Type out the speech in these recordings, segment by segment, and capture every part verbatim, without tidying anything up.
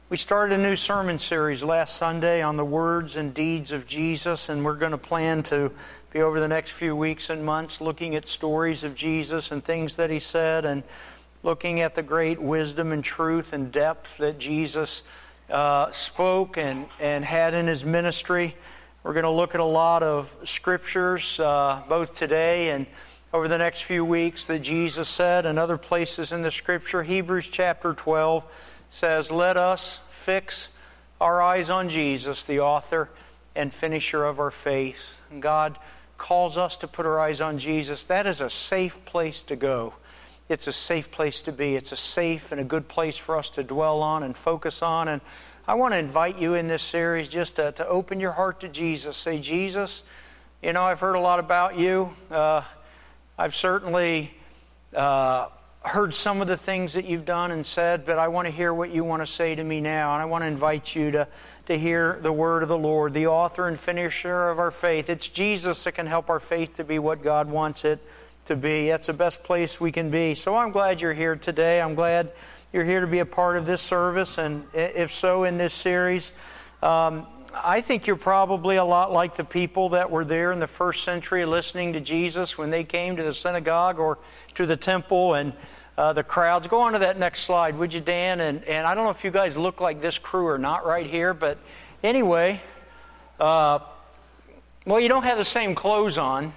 We started a new sermon series last Sunday on the words and deeds of Jesus, and we're going to plan to be over the next few weeks and months looking at stories of Jesus and things that He said, and looking at the great wisdom and truth and depth that Jesus uh, spoke and, and had in His ministry. We're going to look at a lot of scriptures, uh, both today and over the next few weeks, that Jesus said, and other places in the Scripture. Hebrews chapter twelve says, "Let us fix our eyes on Jesus, the author and finisher of our faith." And God calls us to put our eyes on Jesus. That is a safe place to go. It's a safe place to be. It's a safe and a good place for us to dwell on and focus on. And I want to invite you in this series just to, to open your heart to Jesus. Say, "Jesus, you know, I've heard a lot about you. Uh, I've certainly uh, heard some of the things that you've done and said, but I want to hear what you want to say to me now. And I want to invite you to, to hear the word of the Lord, the author and finisher of our faith. It's Jesus that can help our faith to be what God wants it to be. That's the best place we can be. So I'm glad you're here today. I'm glad you're here to be a part of this service, and if so, in this series. Um, I think you're probably a lot like the people that were there in the first century listening to Jesus when they came to the synagogue or to the temple, and uh, the crowds. Go on to that next slide, would you, Dan? And, and I don't know if you guys look like this crew or not right here, but anyway, uh, well, you don't have the same clothes on.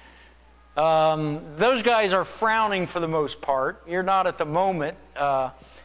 Um, those guys are frowning for the most part. You're not at the moment. Uh,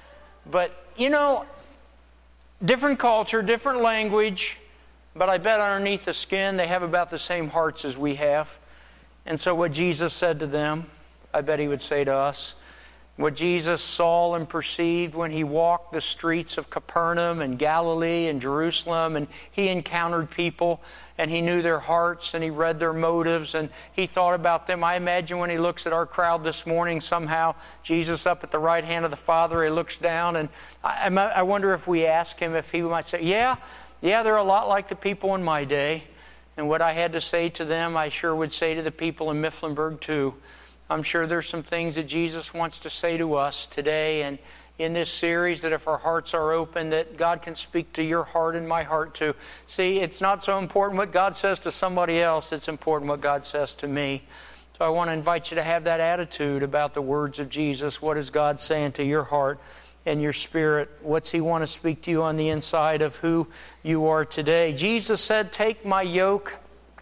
but, you know, different culture, different language, but I bet underneath the skin they have about the same hearts as we have. And so what Jesus said to them, I bet He would say to us. What Jesus saw and perceived when He walked the streets of Capernaum and Galilee and Jerusalem, and He encountered people, and He knew their hearts, and He read their motives, and He thought about them. I imagine when He looks at our crowd this morning, somehow Jesus up at the right hand of the Father, He looks down, and I, I wonder if we ask Him if He might say, yeah, yeah, they're a lot like the people in my day, and what I had to say to them, I sure would say to the people in Mifflinburg too. I'm sure there's some things that Jesus wants to say to us today and in this series, that if our hearts are open, that God can speak to your heart and my heart too. See, it's not so important what God says to somebody else. It's important what God says to me. So I want to invite you to have that attitude about the words of Jesus. What is God saying to your heart and your spirit? What's He want to speak to you on the inside of who you are today? Jesus said, "Take my yoke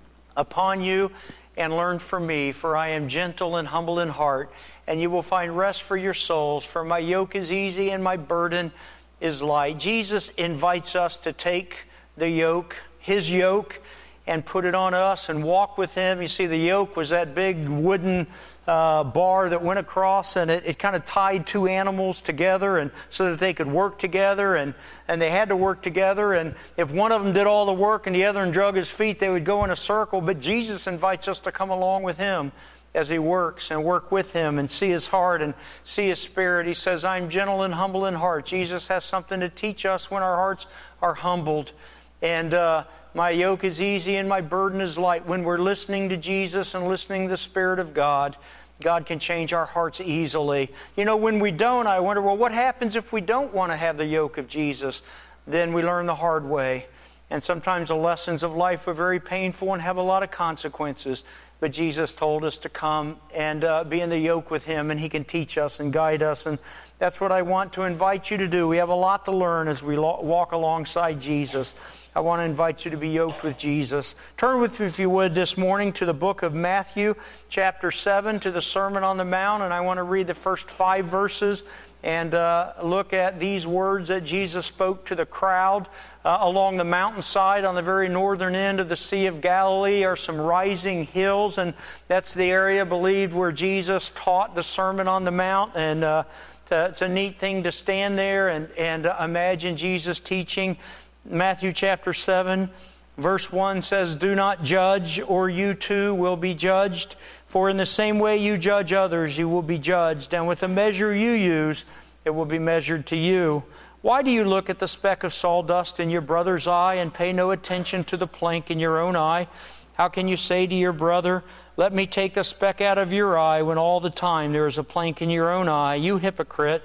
upon you and learn from me, for I am gentle and humble in heart, and you will find rest for your souls. For my yoke is easy and my burden is light." Jesus invites us to take the yoke, His yoke, and put it on us and walk with Him. You see, the yoke was that big wooden uh, bar that went across, and it, it kind of tied two animals together, and so that they could work together, and, and they had to work together. And if one of them did all the work and the other one drug his feet, they would go in a circle. But Jesus invites us to come along with Him as He works, and work with Him and see His heart and see His spirit. He says, "I'm gentle and humble in heart." Jesus has something to teach us when our hearts are humbled. And uh, my yoke is easy and my burden is light. When we're listening to Jesus and listening to the Spirit of God, God can change our hearts easily. You know, when we don't, I wonder, well, what happens if we don't want to have the yoke of Jesus? Then we learn the hard way. And sometimes the lessons of life are very painful and have a lot of consequences. But Jesus told us to come and uh, be in the yoke with Him, and He can teach us and guide us. And that's what I want to invite you to do. We have a lot to learn as we lo- walk alongside Jesus. I want to invite you to be yoked with Jesus. Turn with me, if you would, this morning to the book of Matthew, chapter seven, to the Sermon on the Mount. And I want to read the first five verses and uh, look at these words that Jesus spoke to the crowd. Uh, along the mountainside on the very northern end of the Sea of Galilee are some rising hills, and that's the area believed where Jesus taught the Sermon on the Mount. And uh, it's a neat thing to stand there and, and uh, imagine Jesus teaching. Matthew chapter seven, verse one says, "Do not judge, or you too will be judged. For in the same way you judge others, you will be judged. And with the measure you use, it will be measured to you. Why do you look at the speck of sawdust in your brother's eye and pay no attention to the plank in your own eye? How can you say to your brother, 'Let me take the speck out of your eye,' when all the time there is a plank in your own eye? You hypocrite!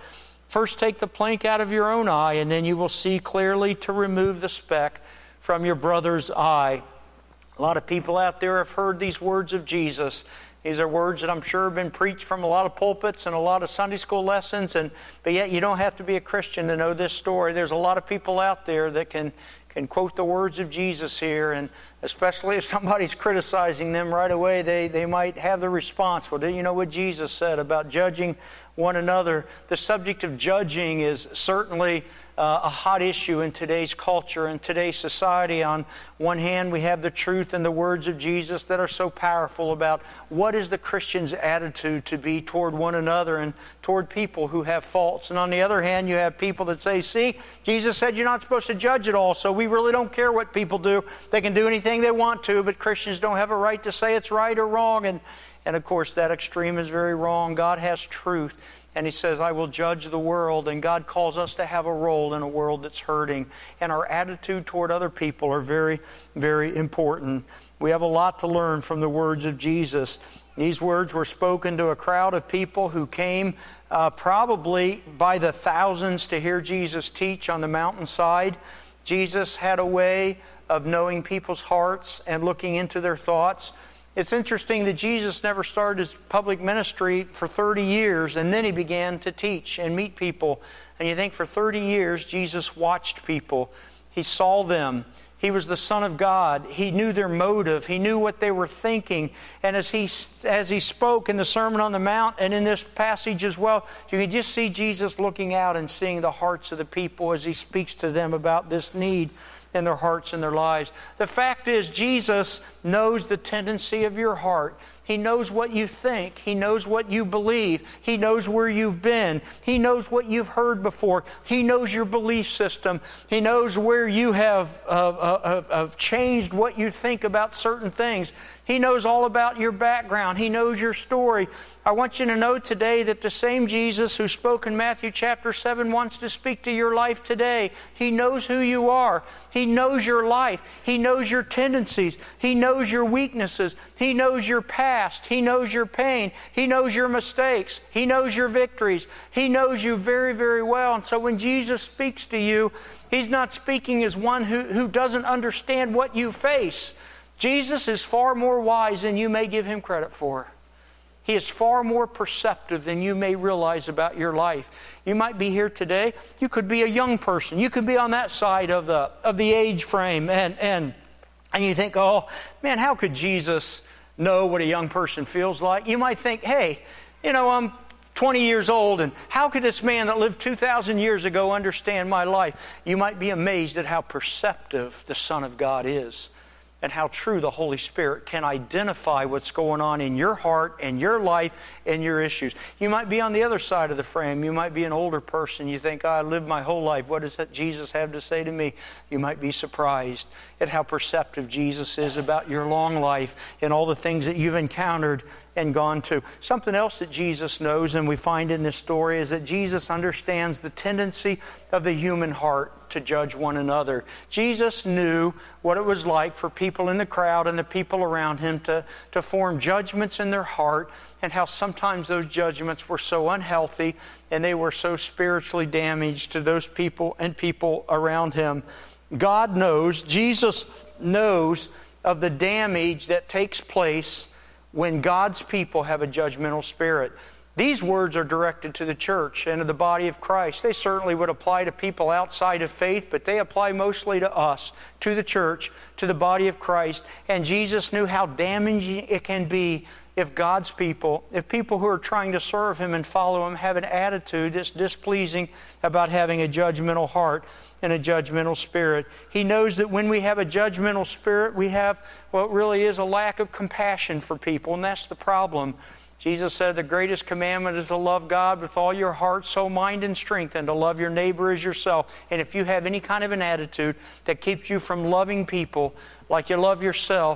First take the plank out of your own eye, and then you will see clearly to remove the speck from your brother's eye. A lot of people out there have heard these words of Jesus. These are words that I'm sure have been preached from a lot of pulpits and a lot of Sunday school lessons, and but yet you don't have to be a Christian to know this story. There's a lot of people out there that can can quote the words of Jesus here, and especially if somebody's criticizing them right away, they, they might have the response, well, do you know what Jesus said about judging one another? The subject of judging is certainly uh, a hot issue in today's culture and today's society. On one hand, we have the truth and the words of Jesus that are so powerful about what is the Christian's attitude to be toward one another and toward people who have faults. And on the other hand, you have people that say, see, Jesus said you're not supposed to judge at all, so we really don't care what people do. They can do anything they want to, but Christians don't have a right to say it's right or wrong. And, and of course, that extreme is very wrong. God has truth. And He says, I will judge the world. And God calls us to have a role in a world that's hurting. And our attitude toward other people are very, very important. We have a lot to learn from the words of Jesus. These words were spoken to a crowd of people who came uh, probably by the thousands to hear Jesus teach on the mountainside. Jesus had a way of knowing people's hearts and looking into their thoughts. It's interesting that Jesus never started His public ministry for thirty years, and then He began to teach and meet people. And you think for thirty years, Jesus watched people. He saw them. He was the Son of God. He knew their motive. He knew what they were thinking. And as he, as he spoke in the Sermon on the Mount and in this passage as well, you can just see Jesus looking out and seeing the hearts of the people as He speaks to them about this need in their hearts and their lives. The fact is, Jesus knows the tendency of your heart. He knows what you think. He knows what you believe. He knows where you've been. He knows what you've heard before. He knows your belief system. He knows where you have uh, uh, uh, changed what you think about certain things. He knows all about your background. He knows your story. I want you to know today that the same Jesus who spoke in Matthew chapter seven wants to speak to your life today. He knows who you are. He knows your life. He knows your tendencies. He knows your weaknesses. He knows your past. He knows your pain. He knows your mistakes. He knows your victories. He knows you very, very well. And so when Jesus speaks to you, He's not speaking as one who, who doesn't understand what you face. Jesus is far more wise than you may give Him credit for. He is far more perceptive than you may realize about your life. You might be here today. You could be a young person. You could be on that side of the of the age frame. And, and, and you think, oh, man, how could Jesus know what a young person feels like? You might think, hey, you know, I'm twenty years old, and how could this man that lived two thousand years ago understand my life? You might be amazed at how perceptive the Son of God is, and how true the Holy Spirit can identify what's going on in your heart and your life and your issues. You might be on the other side of the frame. You might be an older person. You think, oh, I lived my whole life. What does that Jesus have to say to me? You might be surprised at how perceptive Jesus is about your long life and all the things that you've encountered and gone to. Something else that Jesus knows, and we find in this story, is that Jesus understands the tendency of the human heart to judge one another. Jesus knew what it was like for people in the crowd and the people around Him to, to form judgments in their heart, and how sometimes those judgments were so unhealthy and they were so spiritually damaged to those people and people around Him. God knows, Jesus knows of the damage that takes place when God's people have a judgmental spirit. These words are directed to the church and to the body of Christ. They certainly would apply to people outside of faith, but they apply mostly to us, to the church, to the body of Christ. And Jesus knew how damaging it can be if God's people, if people who are trying to serve Him and follow Him have an attitude that's displeasing about having a judgmental heart and a judgmental spirit. He knows that when we have a judgmental spirit, we have what really is a lack of compassion for people, and that's the problem. Jesus said the greatest commandment is to love God with all your heart, soul, mind, and strength, and to love your neighbor as yourself. And if you have any kind of an attitude that keeps you from loving people like you love yourself,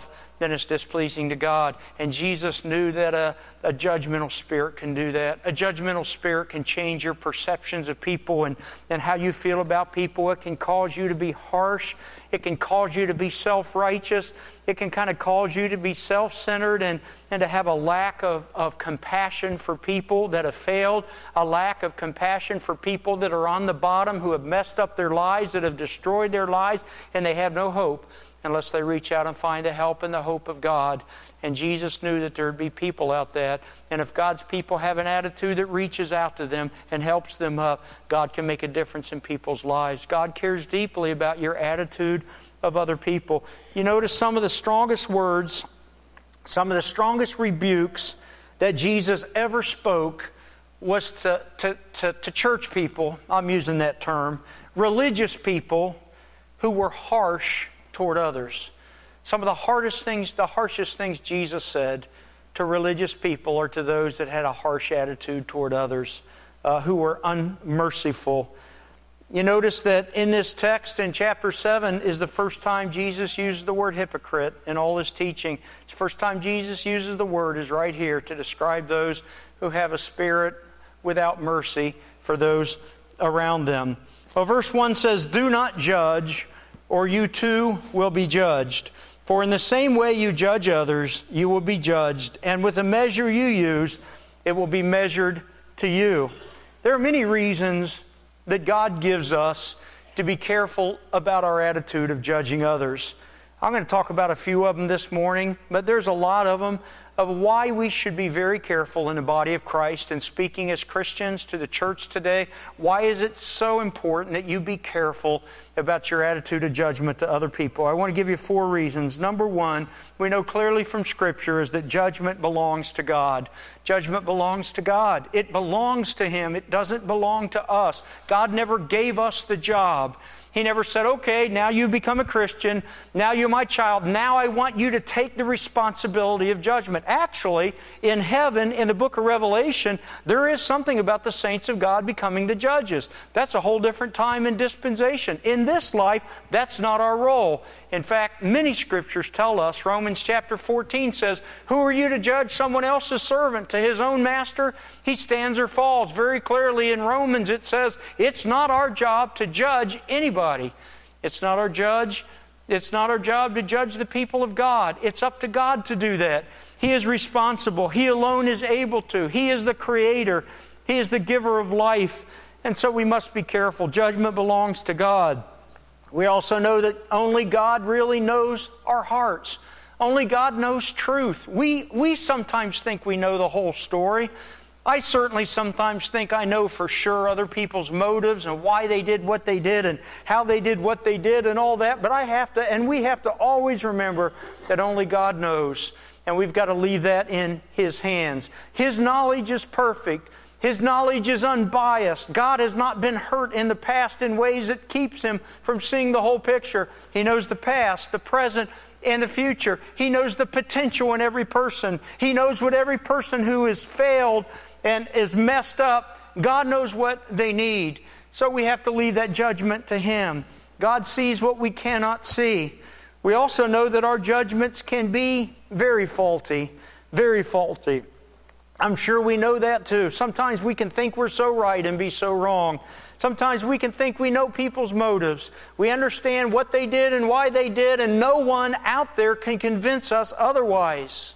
then it's displeasing to God. And Jesus knew that a, a judgmental spirit can do that. A judgmental spirit can change your perceptions of people and, and how you feel about people. It can cause you to be harsh. It can cause you to be self-righteous. It can kind of cause you to be self-centered and, and to have a lack of, of compassion for people that have failed, a lack of compassion for people that are on the bottom, who have messed up their lives, that have destroyed their lives, and they have no hope unless they reach out and find the help and the hope of God. And Jesus knew that there would be people out there. And if God's people have an attitude that reaches out to them and helps them up, God can make a difference in people's lives. God cares deeply about your attitude of other people. You notice some of the strongest words, some of the strongest rebukes that Jesus ever spoke was to, to, to, to church people, I'm using that term, religious people who were harsh toward others. Some of the hardest things, the harshest things Jesus said to religious people or to those that had a harsh attitude toward others, uh, who were unmerciful. You notice that in this text in chapter seven is the first time Jesus uses the word hypocrite in all His teaching. It's the first time Jesus uses the word is right here to describe those who have a spirit without mercy for those around them. Well, verse one says, "Do not judge, or you too will be judged. For in the same way you judge others, you will be judged. And with the measure you use, it will be measured to you." There are many reasons that God gives us to be careful about our attitude of judging others. I'm going to talk about a few of them this morning, but there's a lot of them of why we should be very careful in the body of Christ and speaking as Christians to the church today. Why is it so important that you be careful about your attitude of judgment to other people? I want to give you four reasons. Number one, we know clearly from Scripture is that judgment belongs to God. Judgment belongs to God. It belongs to Him. It doesn't belong to us. God never gave us the job. He never said, okay, now you become a Christian. Now you're my child. Now I want you to take the responsibility of judgment. Actually, in heaven, in the book of Revelation, there is something about the saints of God becoming the judges. That's a whole different time and dispensation. In this life, that's not our role. In fact, many Scriptures tell us, Romans chapter fourteen says, who are you to judge someone else's servant to his own master? He stands or falls. Very clearly in Romans it says, it's not our job to judge anybody. It's not our judge. It's not our job to judge the people of God. It's up to God to do that. He is responsible. He alone is able to. He is the Creator. He is the giver of life. And so we must be careful. Judgment belongs to God. We also know that only God really knows our hearts. Only God knows truth. We, we sometimes think we know the whole story. I certainly sometimes think I know for sure other people's motives and why they did what they did and how they did what they did and all that. But I have to, and we have to always remember that only God knows. And we've got to leave that in His hands. His knowledge is perfect. His knowledge is unbiased. God has not been hurt in the past in ways that keeps Him from seeing the whole picture. He knows the past, the present, and the future. He knows the potential in every person. He knows what every person who has failed and is messed up, God knows what they need. So we have to leave that judgment to Him. God sees what we cannot see. We also know that our judgments can be very faulty, very faulty. I'm sure we know that too. Sometimes we can think we're so right and be so wrong. Sometimes we can think we know people's motives. We understand what they did and why they did, and no one out there can convince us otherwise.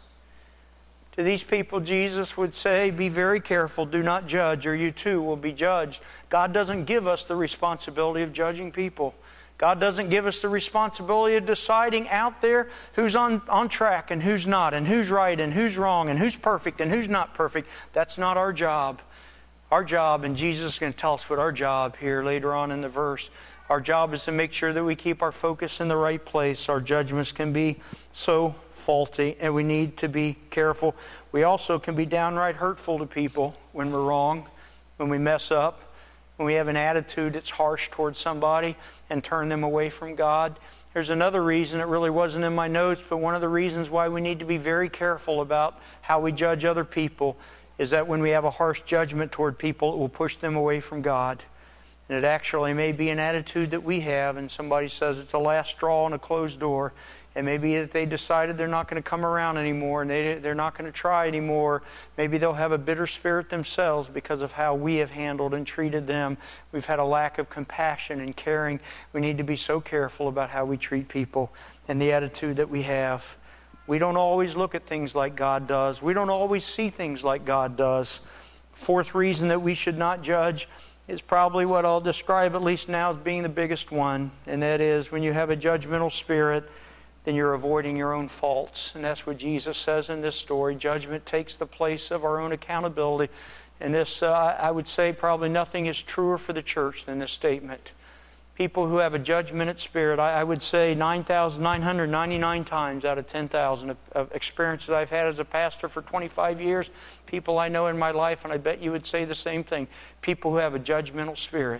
To these people, Jesus would say, be very careful, do not judge, or you too will be judged. God doesn't give us the responsibility of judging people. God doesn't give us the responsibility of deciding out there who's on, on track and who's not, and who's right and who's wrong, and who's perfect and who's not perfect. That's not our job. Our job, and Jesus is going to tell us what our job here later on in the verse, our job is to make sure that we keep our focus in the right place. Our judgments can be so faulty, and we need to be careful. We also can be downright hurtful to people when we're wrong, when we mess up, when we have an attitude that's harsh towards somebody and turn them away from God. There's another reason, it really wasn't in my notes, but one of the reasons why we need to be very careful about how we judge other people is that when we have a harsh judgment toward people, it will push them away from God. And it actually may be an attitude that we have, and somebody says it's a last straw and a closed door, And maybe that they decided they're not going to come around anymore and they, they're not going to try anymore. Maybe they'll have a bitter spirit themselves because of how we have handled and treated them. We've had a lack of compassion and caring. We need to be so careful about how we treat people and the attitude that we have. We don't always look at things like God does. We don't always see things like God does. Fourth reason that we should not judge is probably what I'll describe, at least now, as being the biggest one. And that is, when you have a judgmental spirit, then you're avoiding your own faults. And that's what Jesus says in this story. Judgment takes the place of our own accountability. And this, uh, I would say, probably nothing is truer for the church than this statement. People who have a judgmental spirit, I, I would say nine thousand nine hundred ninety-nine times out of ten thousand of, of experiences I've had as a pastor for twenty-five years, people I know in my life, and I bet you would say the same thing. People who have a judgmental spirit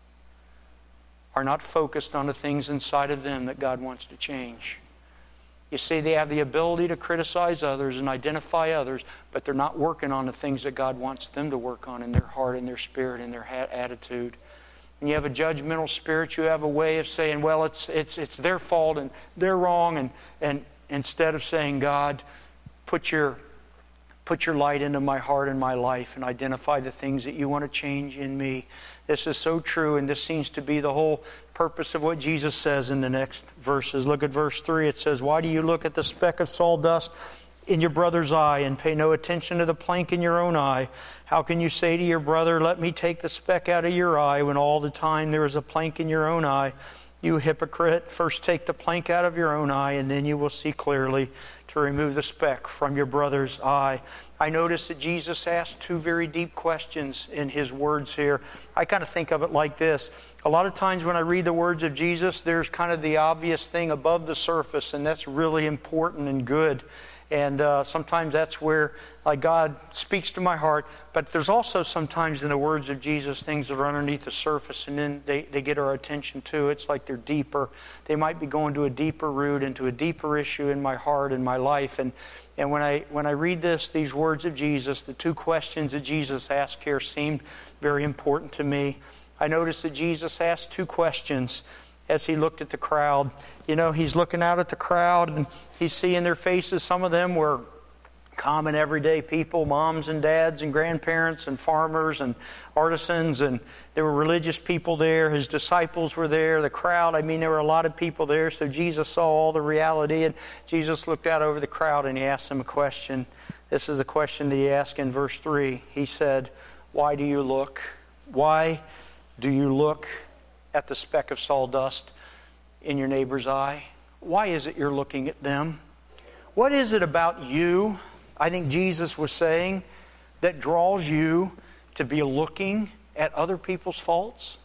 are not focused on the things inside of them that God wants to change. You see, they have the ability to criticize others and identify others, but they're not working on the things that God wants them to work on in their heart and their spirit and their ha- attitude. When you have a judgmental spirit, you have a way of saying, well, it's it's it's their fault and they're wrong, and and instead of saying, God, put your put your light into my heart and my life and identify the things that you want to change in me. This is so true, and this seems to be the whole purpose of what Jesus says in the next verses. Look at verse three. It says, why do you look at the speck of sawdust in your brother's eye and pay no attention to the plank in your own eye? How can you say to your brother, let me take the speck out of your eye, when all the time there is a plank in your own eye? You hypocrite, first take the plank out of your own eye, and then you will see clearly to remove the speck from your brother's eye. I notice that Jesus asked two very deep questions in His words here. I kind of think of it like this. A lot of times when I read the words of Jesus, there's kind of the obvious thing above the surface, and that's really important and good. And uh, sometimes that's where like God speaks to my heart. But there's also sometimes in the words of Jesus things that are underneath the surface, and then they, they get our attention too. It's like they're deeper. They might be going to a deeper root, into a deeper issue in my heart and my life. And and when I when I read this, these words of Jesus, the two questions that Jesus asked here seemed very important to me. I noticed that Jesus asked two questions as He looked at the crowd. You know, He's looking out at the crowd and He's seeing their faces. Some of them were common everyday people, moms and dads and grandparents and farmers and artisans, and there were religious people there. His disciples were there. The crowd, I mean, there were a lot of people there. So Jesus saw all the reality, and Jesus looked out over the crowd and He asked them a question. This is the question that He asked in verse three. He said, why do you look? Why do you look at the speck of sawdust in your neighbor's eye? Why is it you're looking at them? What is it about you, I think Jesus was saying, that draws you to be looking at other people's faults?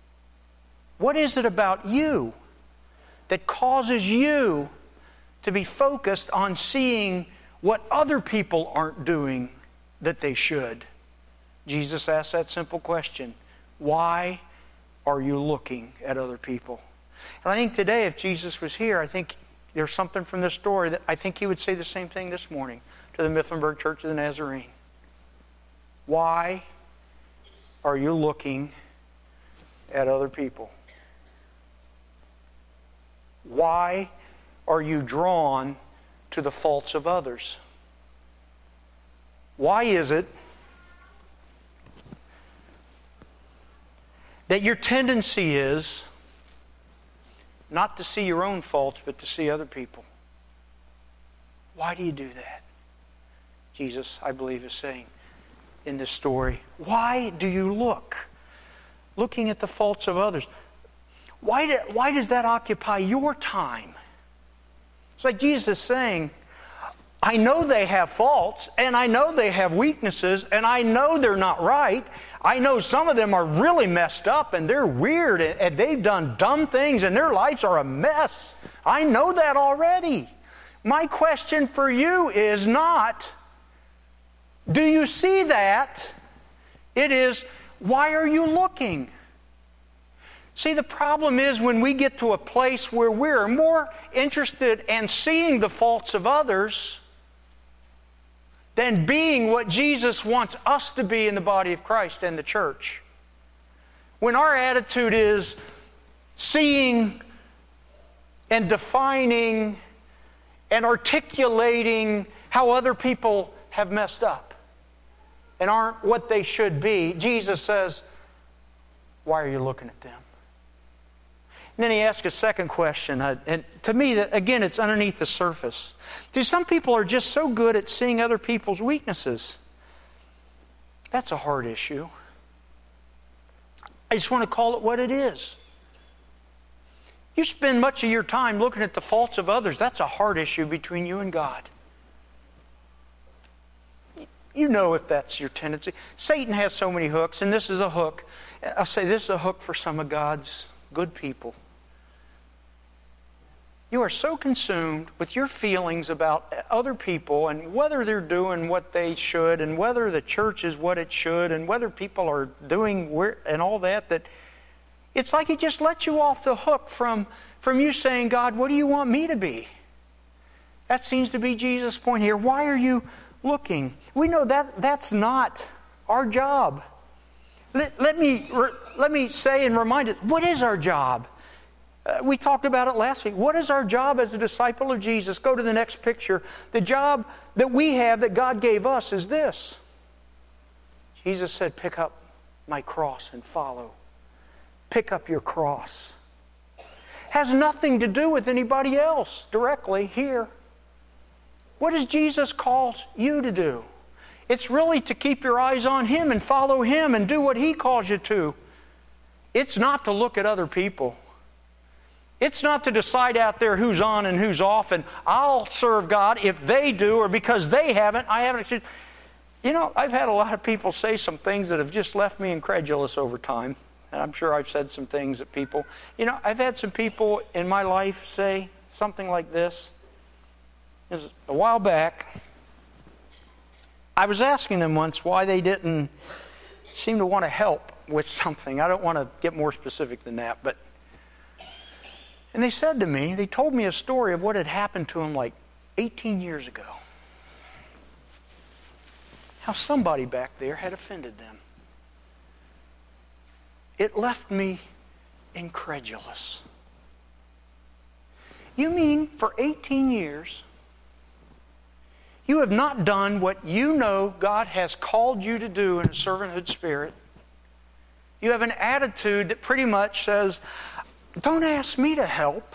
What is it about you that causes you to be focused on seeing what other people aren't doing that they should? Jesus asked that simple question. Why are you looking at other people? And I think today, if Jesus was here, I think there's something from this story that I think He would say the same thing this morning to the Mifflinburg Church of the Nazarene. Why are you looking at other people? Why are you drawn to the faults of others? Why is it that your tendency is not to see your own faults, but to see other people? Why do you do that? Jesus, I believe, is saying in this story, why do you look? Looking at the faults of others. Why, do, why does that occupy your time? It's like Jesus is saying, I know they have faults, and I know they have weaknesses, and I know they're not right. I know some of them are really messed up, and they're weird, and they've done dumb things, and their lives are a mess. I know that already. My question for you is not, do you see that? It is, why are you looking? See, the problem is when we get to a place where we're more interested in seeing the faults of others than being what Jesus wants us to be in the body of Christ and the church. When our attitude is seeing and defining and articulating how other people have messed up and aren't what they should be, Jesus says, why are you looking at them? And then he asks a second question, uh, and to me, that again, it's underneath the surface. See, some people are just so good at seeing other people's weaknesses. That's a hard issue. I just want to call it what it is. You spend much of your time looking at the faults of others. That's a hard issue between you and God. You know if that's your tendency. Satan has so many hooks, and this is a hook. I'll say this is a hook for some of God's good people. You are so consumed with your feelings about other people and whether they're doing what they should and whether the church is what it should and whether people are doing where, and all that, that it's like He just lets you off the hook from, from you saying, God, what do you want me to be? That seems to be Jesus' point here. Why are you looking? We know that that's not our job. Let, let me let me say and remind it, what is our job? Uh, we talked about it last week. What is our job as a disciple of Jesus? Go to the next picture. The job that we have, that God gave us, is this. Jesus said, pick up my cross and follow. Pick up your cross. Has nothing to do with anybody else directly here. What does Jesus call you to do? It's really to keep your eyes on Him and follow Him and do what He calls you to. It's not to look at other people. It's not to decide out there who's on and who's off and I'll serve God if they do, or because they haven't, I haven't. You know, I've had a lot of people say some things that have just left me incredulous over time. And I'm sure I've said some things that people... You know, I've had some people in my life say something like this. This is a while back. I was asking them once why they didn't seem to want to help with something. I don't want to get more specific than that, but... And they said to me, they told me a story of what had happened to them like eighteen years ago. How somebody back there had offended them. It left me incredulous. You mean for eighteen years, you have not done what you know God has called you to do in a servanthood spirit? You have an attitude that pretty much says, don't ask me to help.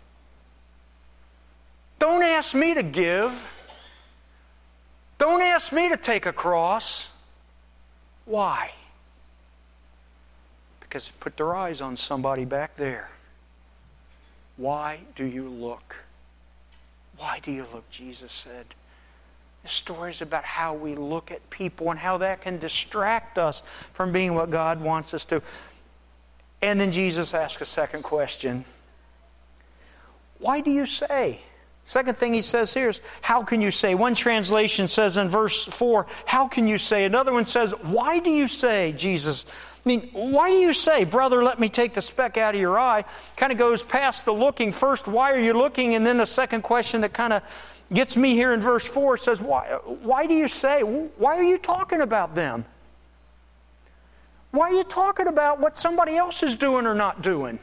Don't ask me to give. Don't ask me to take a cross. Why? Because they put their eyes on somebody back there. Why do you look? Why do you look, Jesus said. The story is about how we look at people and how that can distract us from being what God wants us to. And then Jesus asks a second question. Why do you say? Second thing He says here is, how can you say? One translation says in verse four, how can you say? Another one says, why do you say, Jesus? I mean, why do you say, brother, let me take the speck out of your eye? Kind of goes past the looking. First, why are you looking? And then the second question that kind of gets me here in verse four says, why, why do you say? Why are you talking about them? Why are you talking about what somebody else is doing or not doing?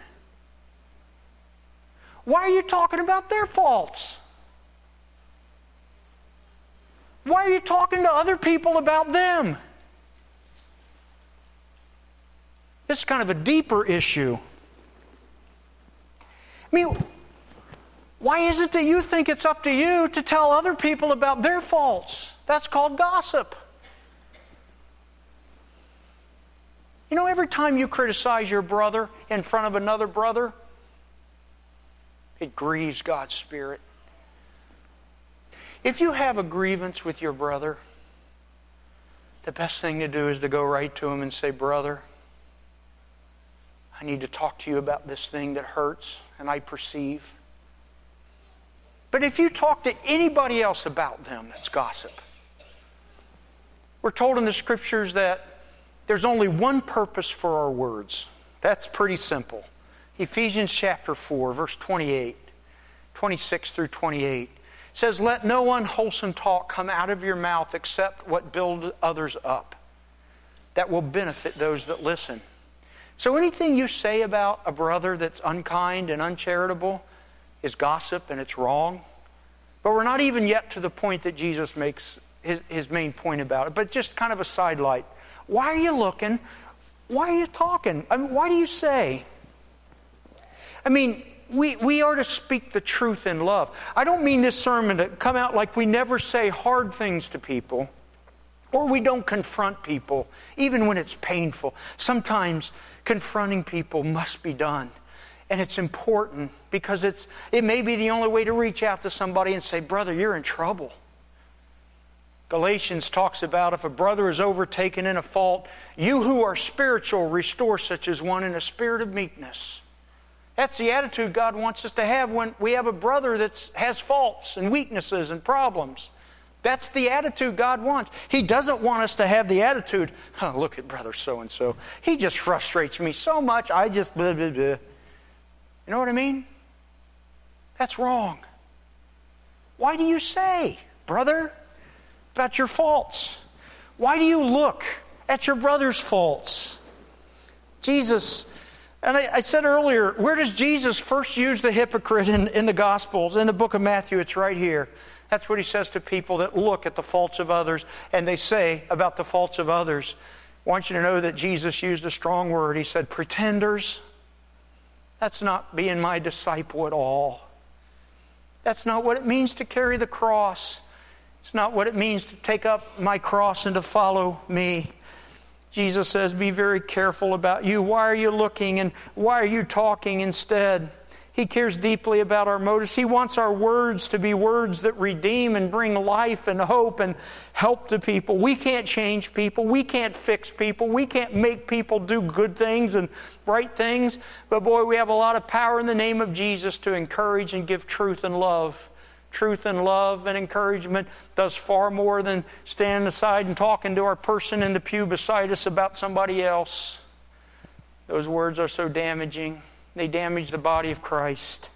Why are you talking about their faults? Why are you talking to other people about them? This is kind of a deeper issue. I mean, why is it that you think it's up to you to tell other people about their faults? That's called gossip. You know, every time you criticize your brother in front of another brother, it grieves God's Spirit. If you have a grievance with your brother, the best thing to do is to go right to him and say, brother, I need to talk to you about this thing that hurts and I perceive. But if you talk to anybody else about them, that's gossip. We're told in the Scriptures that there's only one purpose for our words. That's pretty simple. Ephesians chapter four, verse twenty-eight, twenty-six through twenty-eight says, let no unwholesome talk come out of your mouth except what builds others up, that will benefit those that listen. So anything you say about a brother that's unkind and uncharitable is gossip and it's wrong. But we're not even yet to the point that Jesus makes his, his main point about it. But just kind of a sidelight. Why are you looking? Why are you talking? I mean, why do you say? I mean, we, we are to speak the truth in love. I don't mean this sermon to come out like we never say hard things to people, or we don't confront people, even when it's painful. Sometimes confronting people must be done. And it's important because it's it may be the only way to reach out to somebody and say, brother, you're in trouble. Galatians talks about if a brother is overtaken in a fault, you who are spiritual, restore such as one in a spirit of meekness. That's the attitude God wants us to have when we have a brother that has faults and weaknesses and problems. That's the attitude God wants. He doesn't want us to have the attitude, oh, look at brother so-and-so. He just frustrates me so much, I just blah, blah, blah. You know what I mean? That's wrong. Why do you say, brother, about your faults? Why do you look at your brother's faults? Jesus, and I, I said earlier, where does Jesus first use the hypocrite in, in the Gospels? In the book of Matthew, it's right here. That's what he says to people that look at the faults of others and they say about the faults of others. I want you to know that Jesus used a strong word. He said, pretenders. That's not being my disciple at all. That's not what it means to carry the cross. It's not what it means to take up my cross and to follow me. Jesus says, be very careful about you. Why are you looking and why are you talking instead? He cares deeply about our motives. He wants our words to be words that redeem and bring life and hope and help to people. We can't change people. We can't fix people. We can't make people do good things and right things. But boy, we have a lot of power in the name of Jesus to encourage and give truth and love. Truth and love and encouragement does far more than standing aside and talking to our person in the pew beside us about somebody else. Those words are so damaging. They damage the body of Christ.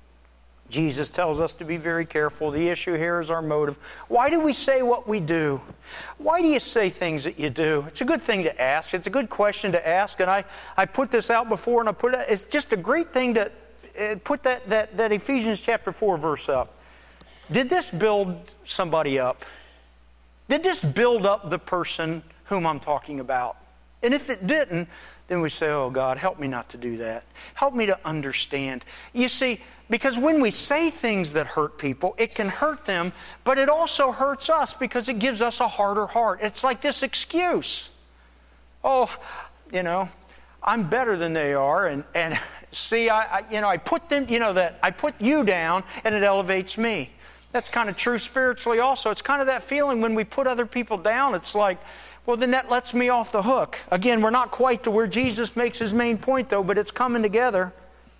Jesus tells us to be very careful. The issue here is our motive. Why do we say what we do? Why do you say things that you do? It's a good thing to ask. It's a good question to ask. And I, I put this out before, and I put it, it's just a great thing to uh, put that, that, that Ephesians chapter four verse up. Did this build somebody up? Did this build up the person whom I'm talking about? And if it didn't, then we say, oh God, help me not to do that. Help me to understand. You see, because when we say things that hurt people, it can hurt them, but it also hurts us because it gives us a harder heart. It's like this excuse. Oh, you know, I'm better than they are, and, and see, I, I you know, I put them, you know, that I put you down and it elevates me. That's kind of true spiritually also. It's kind of that feeling when we put other people down, it's like, well, then that lets me off the hook. Again, we're not quite to where Jesus makes his main point, though, but it's coming together.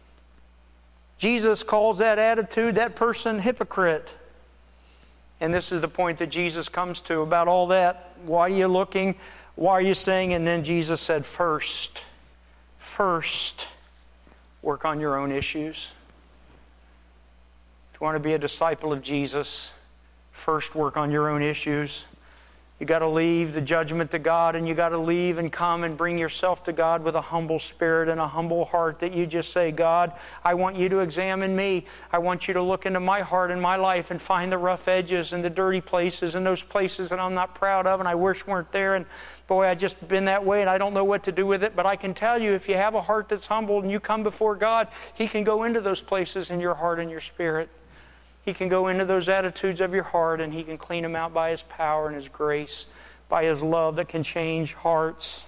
Jesus calls that attitude, that person, hypocrite. And this is the point that Jesus comes to about all that. Why are you looking? Why are you saying? And then Jesus said, first, first, work on your own issues. If you want to be a disciple of Jesus, first work on your own issues. You got to leave the judgment to God, and you got to leave and come and bring yourself to God with a humble spirit and a humble heart that you just say, God, I want you to examine me. I want you to look into my heart and my life and find the rough edges and the dirty places and those places that I'm not proud of and I wish weren't there. And boy, I just been that way and I don't know what to do with it. But I can tell you, if you have a heart that's humbled and you come before God, He can go into those places in your heart and your spirit. He can go into those attitudes of your heart and He can clean them out by His power and His grace, by His love that can change hearts.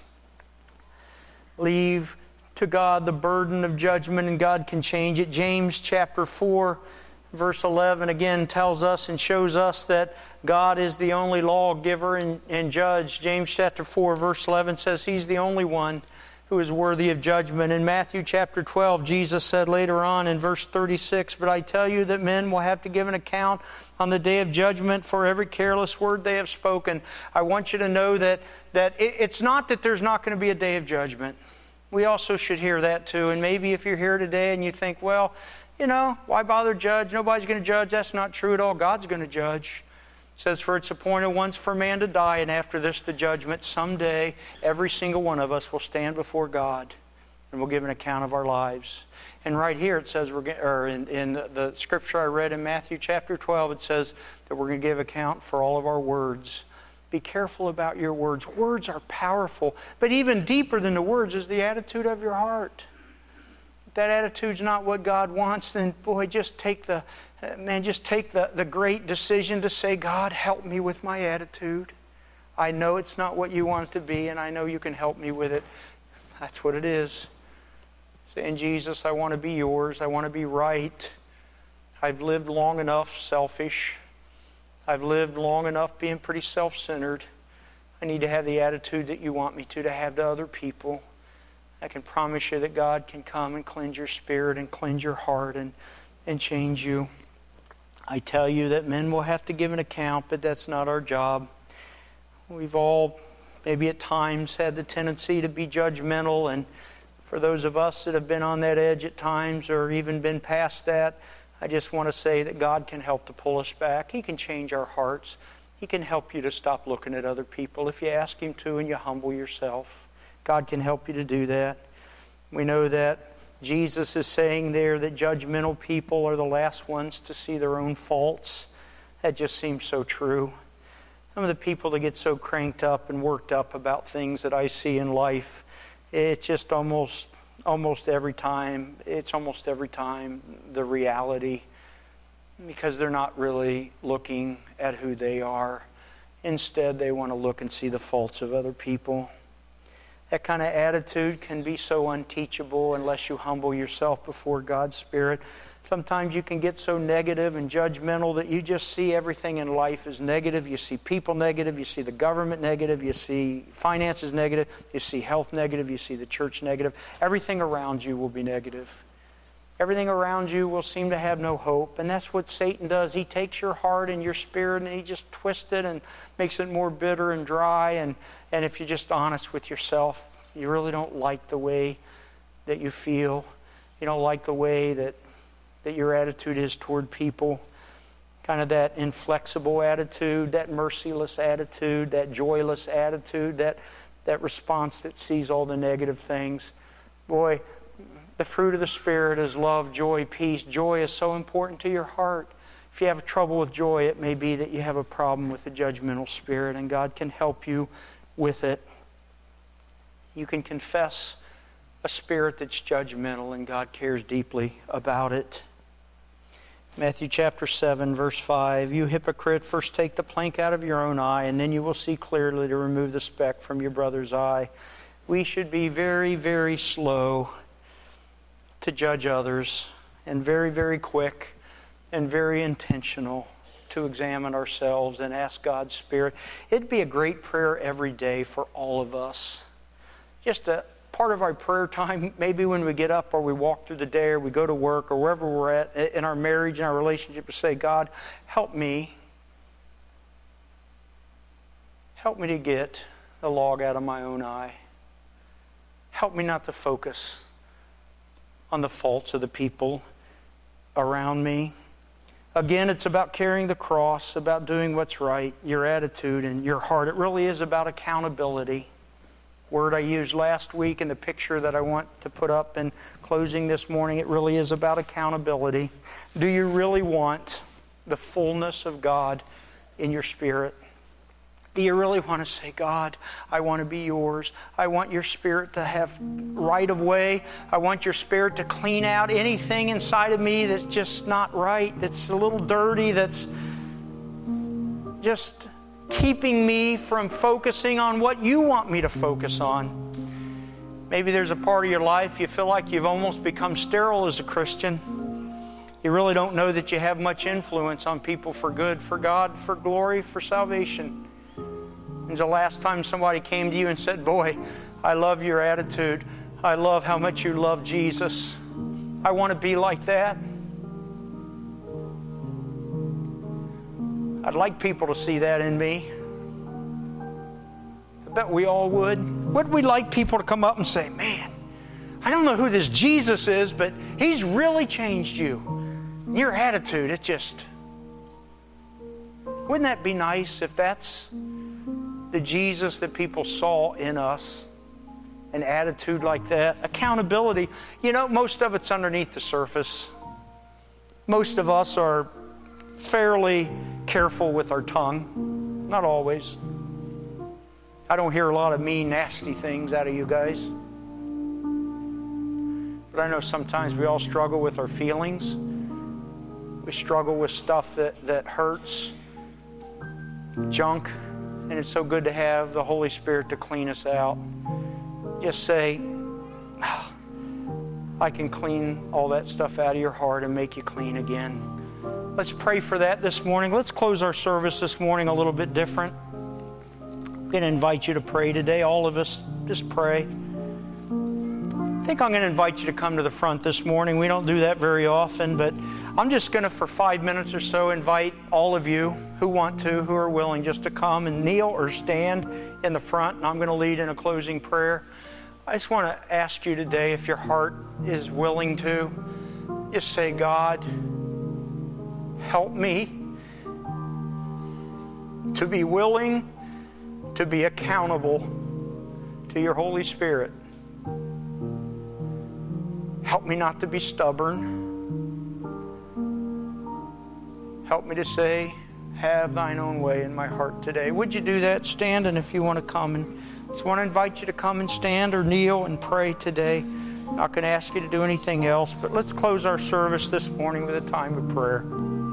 Leave to God the burden of judgment and God can change it. James chapter four, verse eleven again tells us and shows us that God is the only lawgiver and, and judge. James chapter four, verse eleven says He's the only one who is worthy of judgment. In Matthew chapter twelve, Jesus said later on in verse thirty-six, but I tell you that men will have to give an account on the day of judgment for every careless word they have spoken. I want you to know that, that it, it's not that there's not going to be a day of judgment. We also should hear that too. And maybe if you're here today and you think, well, you know, why bother judge? Nobody's going to judge. That's not true at all. God's going to judge. It says, for it's appointed once for man to die, and after this the judgment. Someday, every single one of us will stand before God. and we'll give an account of our lives. And right here it says, we're or in, in the scripture I read in Matthew chapter twelve, it says that we're going to give account for all of our words. Be careful about your words. Words are powerful, but even deeper than the words is the attitude of your heart. If that attitude's not what God wants, then boy, just take the man, just take the, the great decision to say, God, help me with my attitude. I know it's not what you want it to be, and I know you can help me with it. That's what it is. Saying, Jesus, I want to be yours. I want to be right. I've lived long enough selfish. I've lived long enough being pretty self-centered. I need to have the attitude that you want me to, to have to other people. I can promise you that God can come and cleanse your spirit and cleanse your heart and, and change you. I tell you that men will have to give an account, but that's not our job. We've all maybe at times had the tendency to be judgmental, and for those of us that have been on that edge at times or even been past that, I just want to say that God can help to pull us back. He can change our hearts. He can help you to stop looking at other people if you ask Him to and you humble yourself. God can help you to do that. We know that Jesus is saying there that judgmental people are the last ones to see their own faults. That just seems so true. Some of the people that get so cranked up and worked up about things that I see in life, it's just almost almost every time, it's almost every time the reality, because they're not really looking at who they are. Instead, they want to look and see the faults of other people. That kind of attitude can be so unteachable unless you humble yourself before God's Spirit. Sometimes you can get so negative and judgmental that you just see everything in life as negative. You see people negative. You see the government negative. You see finances negative. You see health negative. You see the church negative. Everything around you will be negative. Everything around you will seem to have no hope. And that's what Satan does. He takes your heart and your spirit and he just twists it and makes it more bitter and dry. And, and if you're just honest with yourself, you really don't like the way that you feel. You don't like the way that, that your attitude is toward people. Kind of that inflexible attitude, that merciless attitude, that joyless attitude, that, that response that sees all the negative things. Boy, the fruit of the Spirit is love, joy, peace. Joy is so important to your heart. If you have trouble with joy, it may be that you have a problem with a judgmental spirit, and God can help you with it. You can confess a spirit that's judgmental, and God cares deeply about it. Matthew chapter seven, verse five, you hypocrite, first take the plank out of your own eye, and then you will see clearly to remove the speck from your brother's eye. We should be very, very slow to judge others, and very, very quick and very intentional to examine ourselves and ask God's Spirit. It'd be a great prayer every day for all of us. Just a part of our prayer time, maybe when we get up or we walk through the day or we go to work or wherever we're at in our marriage and our relationship, to say, God, help me. Help me to get the log out of my own eye. Help me not to focus on the faults of the people around me. Again, it's about carrying the cross, about doing what's right, your attitude and your heart. It really is about accountability. Word I used last week in the picture that I want to put up in closing this morning, it really is about accountability. Do you really want the fullness of God in your spirit? Do you really want to say, God, I want to be yours. I want your Spirit to have right of way. I want your Spirit to clean out anything inside of me that's just not right, that's a little dirty, that's just keeping me from focusing on what you want me to focus on. Maybe there's a part of your life you feel like you've almost become sterile as a Christian. You really don't know that you have much influence on people for good, for God, for glory, for salvation. When's the last time somebody came to you and said, boy, I love your attitude. I love how much you love Jesus. I want to be like that. I'd like people to see that in me. I bet we all would. Wouldn't we like people to come up and say, man, I don't know who this Jesus is, but He's really changed you. Your attitude, it just... Wouldn't that be nice if that's the Jesus that people saw in us? an attitude like that. Accountability, you know, most of it's underneath the surface. Most of us are fairly careful with our tongue. Not always. I don't hear a lot of mean, nasty things out of you guys. But I know sometimes we all struggle with our feelings. We struggle with stuff that, that hurts, junk, and it's so good to have the Holy Spirit to clean us out. Just say, oh, I can clean all that stuff out of your heart and make you clean again. Let's pray for that this morning. Let's close our service this morning a little bit different. I'm going to invite you to pray today. All of us, just pray. I think I'm going to invite you to come to the front this morning. We don't do that very often, but I'm just going to, for five minutes or so, invite all of you who want to, who are willing, just to come and kneel or stand in the front. And I'm going to lead in a closing prayer. I just want to ask you today, if your heart is willing to, just say, God, help me to be willing to be accountable to your Holy Spirit. Help me not to be stubborn. Help me to say, have thine own way in my heart today. Would you do that? Stand, and if you want to come, and just want to invite you to come and stand or kneel and pray today. Not going to ask you to do anything else, but let's close our service this morning with a time of prayer.